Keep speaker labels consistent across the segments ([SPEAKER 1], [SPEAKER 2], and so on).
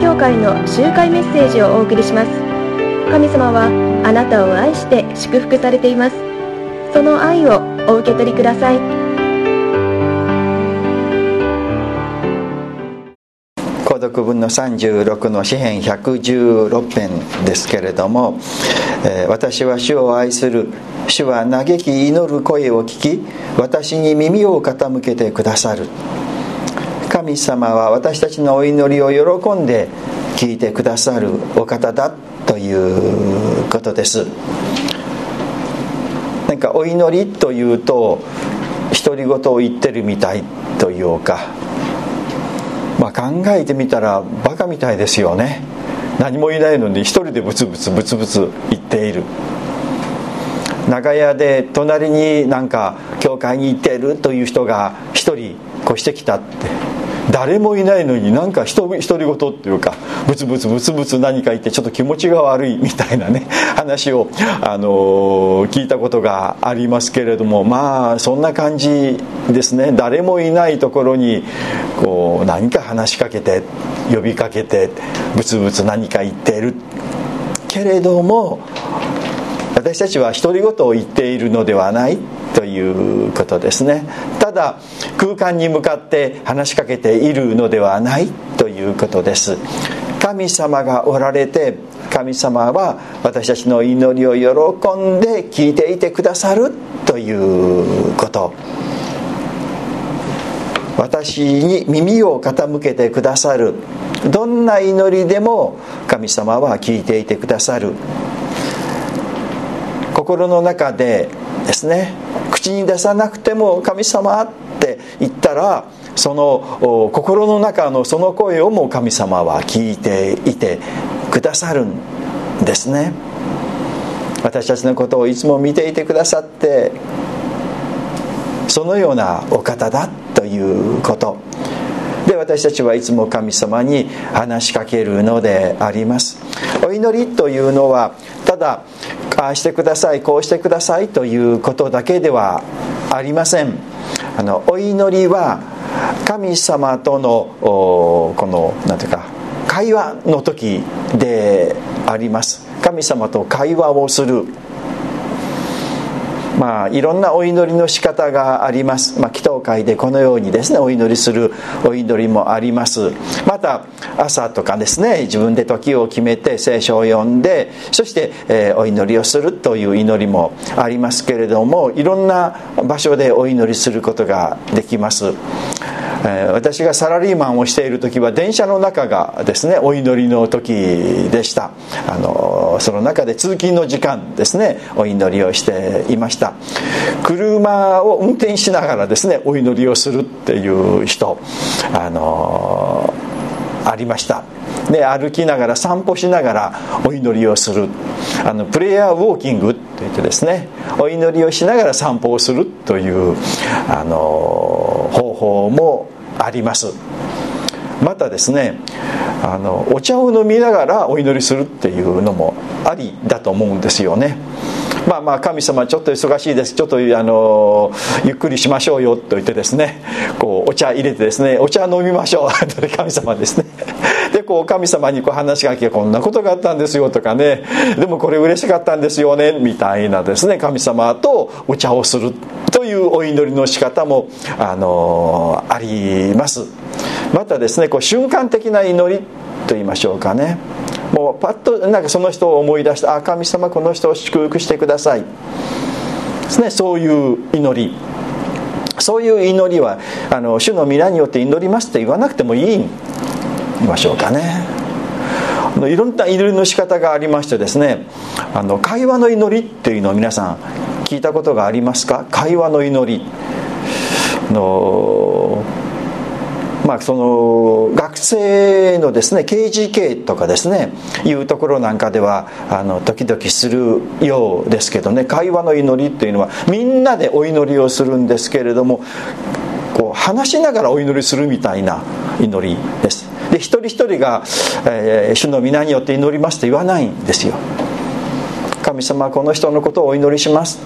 [SPEAKER 1] 教会の集会メッセージをお送りします。神様はあなたを愛して祝福されています。その愛をお受け取りください。
[SPEAKER 2] 購読文の36の詩編116編ですけれども、私は主を愛する。主は嘆き祈る声を聞き、私に耳を傾けてくださる。神様は私たちのお祈りを喜んで聞いてくださるお方だということです。なんかお祈りというと独り言を言ってるみたいというか、考えてみたらバカみたいですよね。何もいないのに一人でブツブツ言っている。長屋で隣になんか教会に行っているという人が一人越してきたって、誰もいないのになんか独り言っていうかブツブツ何か言ってちょっと気持ちが悪いみたいなね話を、聞いたことがありますけれども、そんな感じですね。誰もいないところにこう何か話しかけて呼びかけてブツブツ何か言っているけれども、私たちは独り言を言っているのではないということですね。ただ空間に向かって話しかけているのではないということです。神様がおられて、神様は私たちの祈りを喜んで聞いていてくださるということ。私に耳を傾けてくださる。どんな祈りでも神様は聞いていてくださる。心の中でですね、口に出さなくても神様って言ったら、その心の中のその声をも神様は聞いていてくださるんですね。私たちのことをいつも見ていてくださって、そのようなお方だということで、私たちはいつも神様に話しかけるのであります。お祈りというのはただああしてください、こうしてくださいということだけではありません。お祈りは神様とのこのなんていうか会話の時であります。神様と会話をする。いろんなお祈りの仕方があります。祈祷会でこのようにですね、お祈りするお祈りもあります。また朝とかですね、自分で時を決めて聖書を読んで、そして、お祈りをするという祈りもありますけれども、いろんな場所でお祈りすることができます。私がサラリーマンをしている時は電車の中がですね、お祈りの時でした。その中で通勤の時間ですね、お祈りをしていました。車を運転しながらですね、お祈りをするっていう人ありました。で、歩きながら散歩しながらお祈りをする、プレイヤーウォーキングといってですね、お祈りをしながら散歩をするという方法もあります。またですね、お茶を飲みながらお祈りするっていうのもありだと思うんですよね。神様ちょっと忙しいです、ちょっとゆっくりしましょうよと言ってですね、お茶入れてですね、お茶飲みましょう神様ですね。で神様に話しかけて、こんなことがあったんですよとかね、でもこれ嬉しかったんですよねみたいなですね、神様とお茶をするというお祈りの仕方もあります。またですね、瞬間的な祈りと言いましょうかね、もうパッとその人を思い出して、神様この人を祝福してくださいですね、そういう祈り。そういう祈りは主の皆によって祈りますって言わなくてもいいましょうかね。いろんな祈りの仕方がありましてですね、会話の祈りっていうのを皆さん聞いたことがありますか？会話の祈りその学生のですね KGK とかですねいうところなんかでは時々するようですけどね、会話の祈りっていうのはみんなでお祈りをするんですけれども、話しながらお祈りするみたいな祈りです。で、一人一人が、主の皆によって祈りますと言わないんですよ。神様この人のことをお祈りします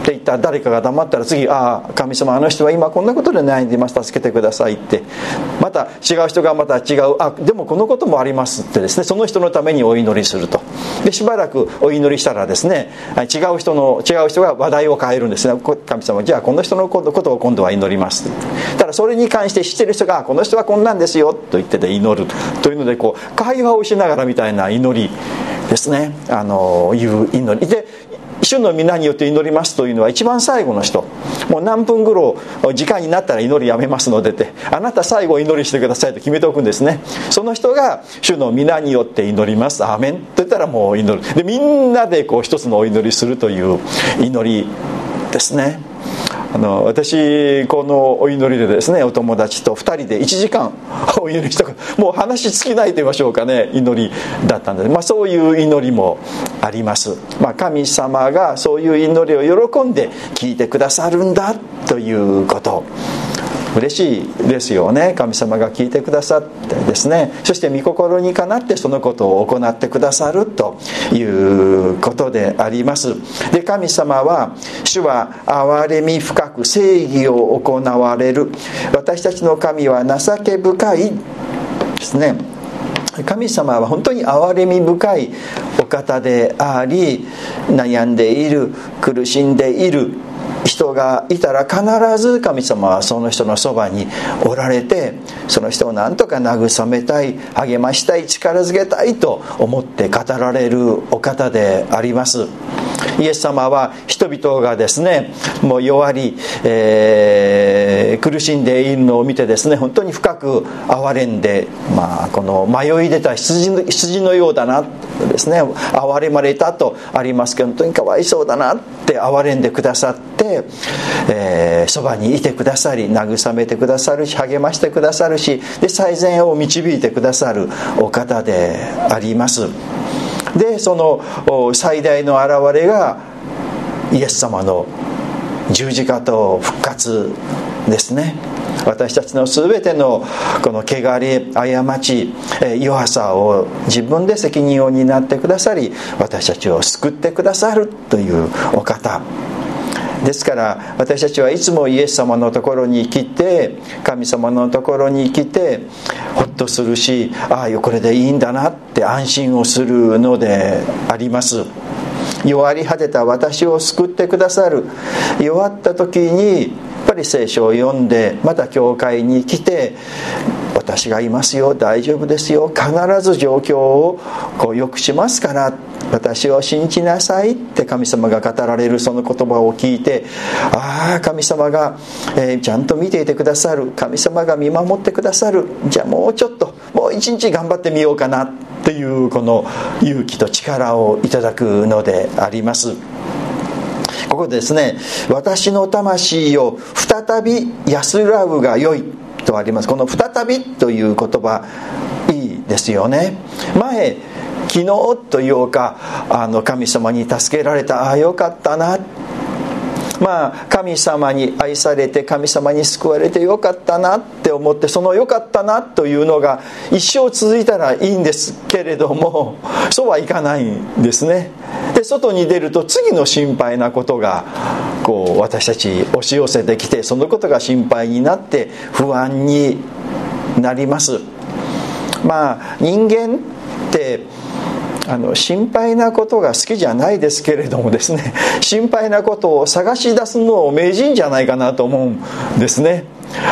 [SPEAKER 2] って言ったら誰かが黙ったら次、神様あの人は今こんなことで悩んでいます、助けてくださいって、また違う人がまた違う、でもこのこともありますってですね、その人のためにお祈りすると。でしばらくお祈りしたらですね、違う人が話題を変えるんですね。神様、じゃあこの人のことを今度は祈りますって。ただそれに関して知ってる人が、この人はこんなんですよと言ってて祈るというので、会話をしながらみたいな祈りですね、いう祈りで、主の皆によって祈りますというのは一番最後の人、もう何分ぐらい時間になったら祈りやめますのでって、あなた最後祈りしてくださいと決めておくんですね。その人が主の皆によって祈ります、アーメンと言ったらもう祈る。でみんなで一つのお祈りするという祈りですね。私このお祈りでですね、お友達と2人で1時間お祈りした、もう話尽きないと言いましょうかね、祈りだったんです。そういう祈りもあります。神様がそういう祈りを喜んで聞いてくださるんだということ、嬉しいですよね。神様が聞いてくださってですね、そして御心にかなってそのことを行ってくださるということであります。で、神様は、主は憐れみ深く正義を行われる、私たちの神は情け深いですね。神様は本当に憐れみ深いお方であり、悩んでいる、苦しんでいる人がいたら必ず神様はその人のそばにおられて、その人を何とか慰めたい、励ましたい、力づけたいと思って語られるお方であります。イエス様は人々がですね、もう弱り、苦しんでいるのを見てですね、本当に深く憐れんで、この迷い出た羊のようだなですね、憐れまれたとありますけど、本当にかわいそうだなって憐れんでくださって、そばにいてくださり、慰めてくださるし、励ましてくださるし、で最善を導いてくださるお方であります。で、その最大の現れがイエス様の十字架と復活ですね。私たちのすべてのこの汚れ、過ち、弱さを自分で責任を担ってくださり、私たちを救ってくださるというお方ですから、私たちはいつもイエス様のところに来て、神様のところに来てほっとするし、これでいいんだなって安心をするのであります。弱り果てた私を救ってくださる。弱った時にやっぱり聖書を読んで、また教会に来て、私がいますよ、大丈夫ですよ、必ず状況を良くしますから、私を信じなさいって神様が語られるその言葉を聞いて、神様が、ちゃんと見ていてくださる、神様が見守ってくださる、じゃあもうちょっと、もう一日頑張ってみようかなっていうこの勇気と力をいただくのであります。ここでですね、私の魂を再び安らぐが良いとあります。この再びという言葉いいですよね。前、昨日というか、神様に助けられた、よかったな、神様に愛されて神様に救われてよかったなって思って、そのよかったなというのが一生続いたらいいんですけれども、そうはいかないんですね。で、外に出ると次の心配なことが私たち押し寄せてきて、そのことが心配になって不安になります。人間って心配なことが好きじゃないですけれどもですね、心配なことを探し出すのを名人じゃないかなと思うんですね。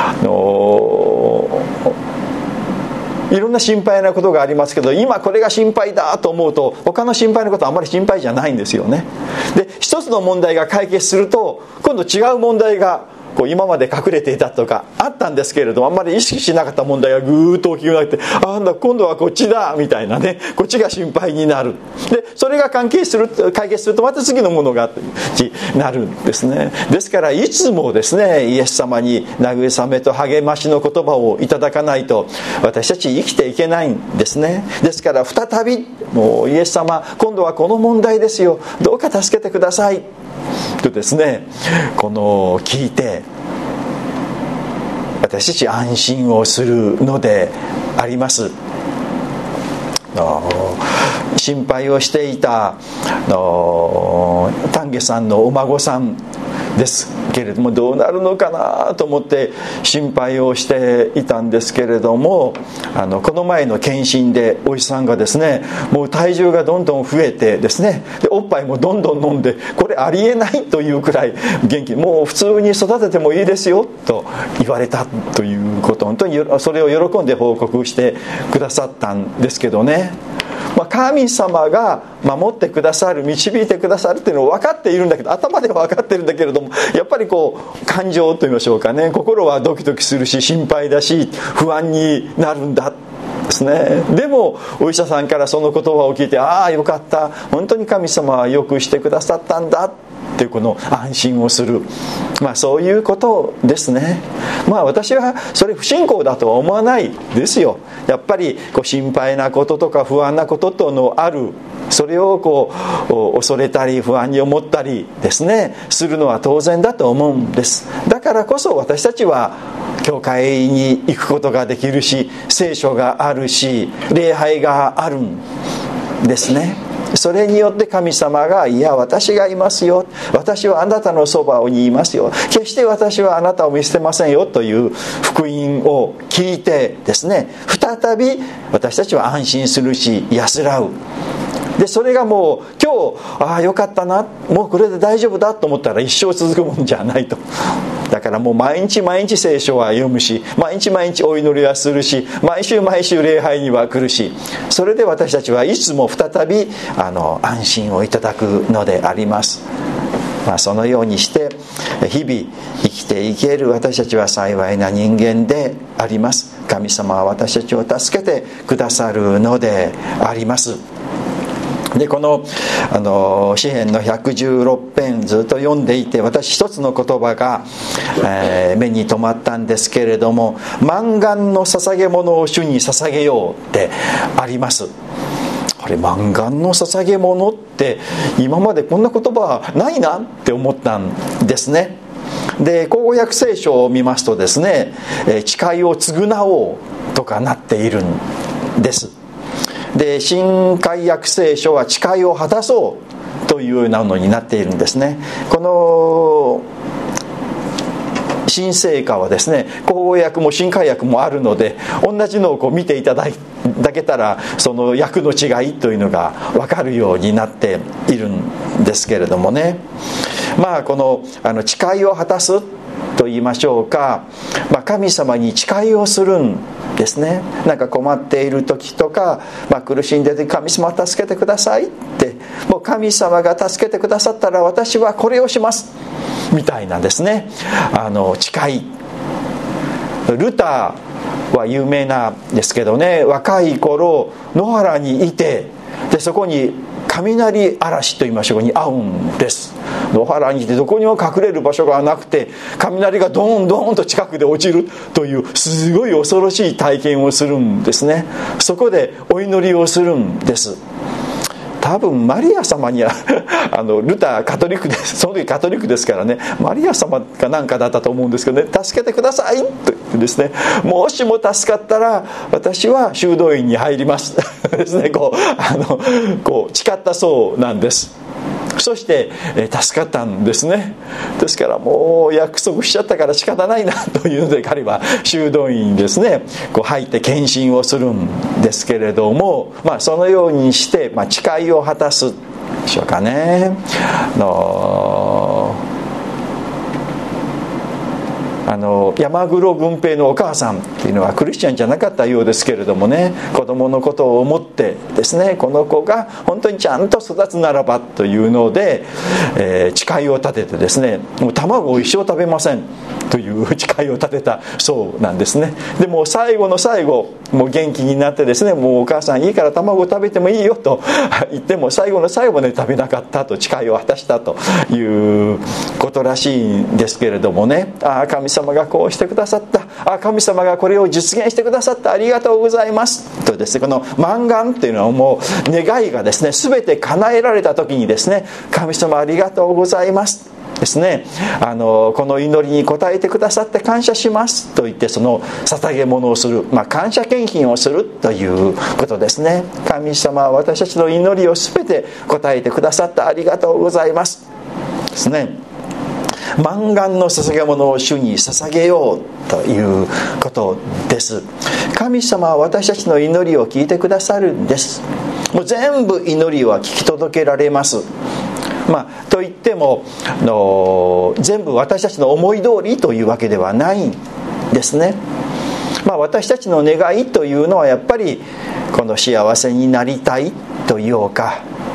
[SPEAKER 2] いろんな心配なことがありますけど、今これが心配だと思うと他の心配なことはあまり心配じゃないんですよね。で、一つの問題が解決すると今度違う問題が今まで隠れていたとかあったんですけれども、あんまり意識しなかった問題がぐーっと大きくなって、今度はこっちだみたいなね、こっちが心配になる。で、それが解決するとまた次のものがなるんですね。ですからいつもですね、イエス様に慰めと励ましの言葉をいただかないと私たち生きていけないんですね。ですから再び、もうイエス様、今度はこの問題ですよ、どうか助けてくださいとですね、聞いて私たち安心をするのであります。心配をしていた丹下さんのお孫さんですけれども、どうなるのかなと思って心配をしていたんですけれども、この前の検診でお医者さんがですね、もう体重がどんどん増えてですね、でおっぱいもどんどん飲んで、これありえないというくらい元気、もう普通に育ててもいいですよと言われたということ、本当にそれを喜んで報告してくださったんですけどね、神様が守ってくださる、導いてくださるっていうのを分かっているんだけど、頭では分かっているんだけれども、やっぱり感情といいましょうかね、心はドキドキするし、心配だし、不安になるんだですね。でもお医者さんからその言葉を聞いて、ああよかった、本当に神様はよくしてくださったんだっていうこの安心をする、そういうことですね。私はそれ不信仰だとは思わないですよ。やっぱり心配なこととか不安なこととのある、それを恐れたり不安に思ったりですねするのは当然だと思うんです。だからこそ私たちは教会に行くことができるし、聖書があるし、礼拝があるんですね。それによって神様が、いや私がいますよ、私はあなたのそばにいますよ、決して私はあなたを見捨てませんよという福音を聞いてですね、再び私たちは安心するし安らう。でそれがもう今日よかったな、もうこれで大丈夫だと思ったら一生続くもんじゃないと。だからもう毎日毎日聖書は読むし、毎日毎日お祈りはするし、毎週毎週礼拝には来るし、それで私たちはいつも再び安心をいただくのであります。そのようにして日々生きていける私たちは幸いな人間であります。神様は私たちを助けてくださるのであります。でこの詩編の116編ずっと読んでいて、私一つの言葉が、目に留まったんですけれども、満願の捧げ物を主に捧げようってあります。これ満願の捧げ物って今までこんな言葉はないなって思ったんですね。で口語訳聖書を見ますとですね、誓いを償おうとかなっているんです。で新海訳聖書は誓いを果たそうというようなのになっているんですね。この新聖歌はですね、口語訳も新海訳もあるので、同じのを見ていただけたらその訳の違いというのが分かるようになっているんですけれどもね、この誓いを果たすと言いましょうか、神様に誓いをするんですね。なんか困っている時とか、苦しんでいる時、神様助けてくださいって、もう神様が助けてくださったら私はこれをしますみたいなですね、誓い。ルターは有名なんですけどね、若い頃野原にいて、でそこに雷嵐といいましょうに会うんです。野原にいてどこにも隠れる場所がなくて、雷がドーンドーンと近くで落ちるというすごい恐ろしい体験をするんですね。そこでお祈りをするんです。多分マリア様にはルターカトリックです、その時カトリックですからね、マリア様かなんかだったと思うんですけどね、助けてくださいと言ってですね、もしも助かったら私は修道院に入りますですね、こう誓ったそうなんです。そして助かったんですね。ですからもう約束しちゃったから仕方ないなというので、彼は修道院にですね入って献身をするんですけれども、そのようにして、誓いを果たすでしょうかね。山黒軍平のお母さんっていうのはクリスチャンじゃなかったようですけれどもね、子供のことを思ってですね、この子が本当にちゃんと育つならばというので、誓いを立ててですね、もう卵を一生食べませんという誓いを立てたそうなんですね。でも最後の最後、もう元気になってですね、もうお母さんいいから卵を食べてもいいよと言っても、最後の最後まで食べなかったと、誓いを果たしたということらしいんですけれどもね、神様がこうしてくださった、神様がこれを実現してくださった、ありがとうございますとですね、この満願っていうのはもう願いがですね全て叶えられた時にですね、神様ありがとうございますですね、この祈りに応えてくださって感謝しますと言って、その捧げ物をする、感謝献金をするということですね。神様は私たちの祈りを全て応えてくださった、ありがとうございますですね。 満願の捧げ物を主に捧げようということです。神様は私たちの祈りを聞いてくださるんです。もう全部祈りは聞き届けられます。といっても全部私たちの思い通りというわけではないんですね。私たちの願いというのはやっぱりこの幸せになりたいというか、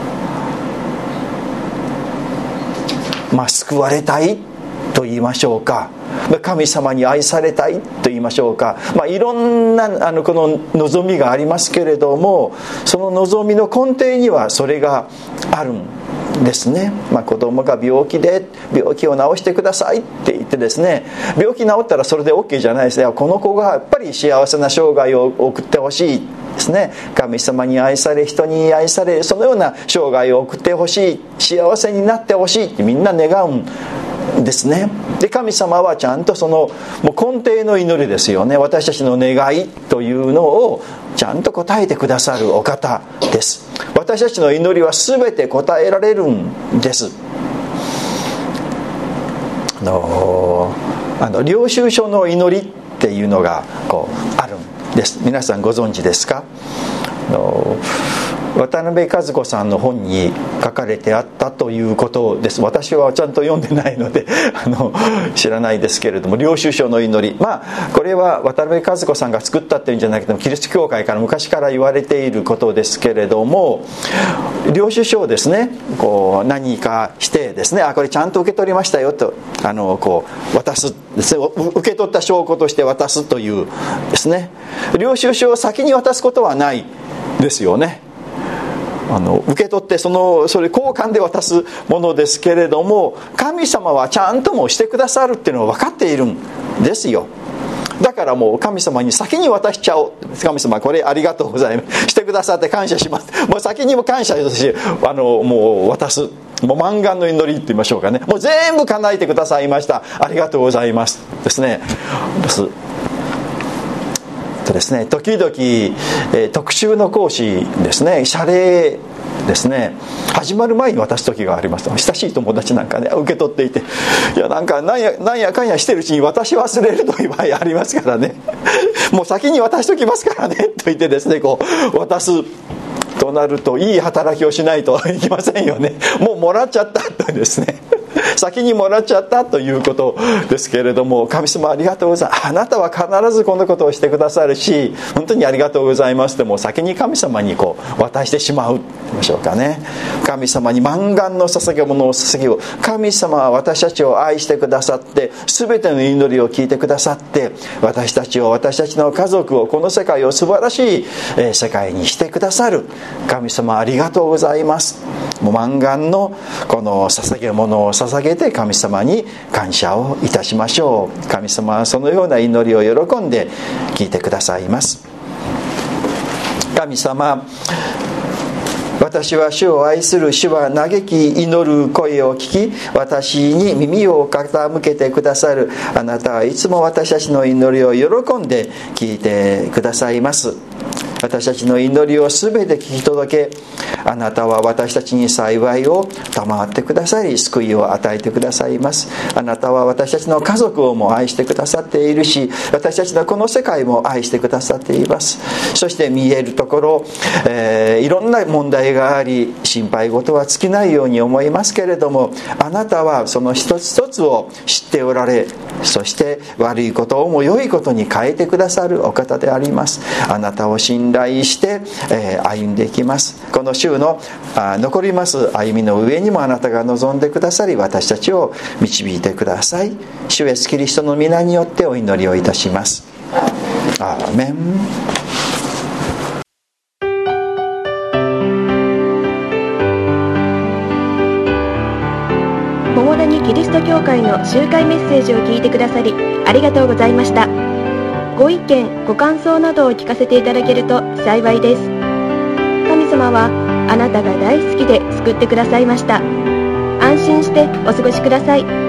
[SPEAKER 2] 救われたいと言いましょうか、神様に愛されたいと言いましょうか、いろんなこの望みがありますけれども、その望みの根底にはそれがあるんですね。子供が病気で病気を治してくださいって言ってですね、病気治ったらそれで OK じゃないですね。この子がやっぱり幸せな生涯を送ってほしいですね。神様に愛され、人に愛され、そのような生涯を送ってほしい、幸せになってほしいってみんな願うんですね。で、神様はちゃんとそのもう根底の祈りですよね、私たちの願いというのをちゃんと答えてくださるお方です。私たちの祈りは全て答えられるんです。領収書の祈りっていうのがあるんです。皆さんご存知ですか？渡辺和子さんの本に書かれてあったということです。私はちゃんと読んでないので知らないですけれども、領収書の祈り、これは渡辺和子さんが作ったっていうんじゃなくても、キリスト教会から昔から言われていることですけれども、領収書をですね何かしてですね、これちゃんと受け取りましたよと渡すですね、受け取った証拠として渡すというですね、領収書を先に渡すことはないですよね。受け取ってそれ交換で渡すものですけれども、神様はちゃんともしてくださるっていうのは分かっているんですよ。だからもう神様に先に渡しちゃおう。神様これありがとうございます、してくださって感謝します、もう先にも感謝しもう渡す、もう満願の祈りって言いましょうかね、もう全部叶えてくださいました、ありがとうございますですね。時々、特集の講師ですね、謝礼ですね、始まる前に渡す時があります。親しい友達なんかね受け取っていて、なんやかんやしてるうちに渡し忘れるという場合ありますからねもう先に渡しときますからねと言ってですね渡すとなると、いい働きをしないといけませんよね。もうもらっちゃったとですね先にもらっちゃったということですけれども、神様ありがとうございます、あなたは必ずこのことをしてくださるし本当にありがとうございますって、もう先に神様に渡してしまうでしょうかね。神様に満願の捧げ物を捧げよう。神様は私たちを愛してくださって、全ての祈りを聞いてくださって、私たちの家族を、この世界を素晴らしい世界にしてくださる神様ありがとうございます。もう満願のこの捧げ物を捧げて神様に感謝をいたしましょう。神様はそのような祈りを喜んで聞いてくださいます。神様、私は主を愛する。主は嘆き祈る声を聞き、私に耳を傾けてくださる。あなたはいつも私たちの祈りを喜んで聞いてくださいます。私たちの祈りをすべて聞き届け、あなたは私たちに幸いを賜ってくださり、救いを与えてくださいます。あなたは私たちの家族をも愛してくださっているし、私たちのこの世界も愛してくださっています。そして見えるところ、いろんな問題があり、心配事は尽きないように思いますけれども、あなたはその一つ一つを知っておられ、そして悪いことをも良いことに変えてくださるお方であります。あなたを信頼して、歩んでいきます。この週の残ります歩みの上にもあなたが望んでくださり、私たちを導いてください。主イエスキリストの皆によってお祈りをいたします。アーメン。
[SPEAKER 1] 桃谷キリスト教会の集会メッセージを聞いてくださりありがとうございました。ご意見ご感想などを聞かせていただけると幸いです。神様はあなたが大好きで救ってくださいました。安心してお過ごしください。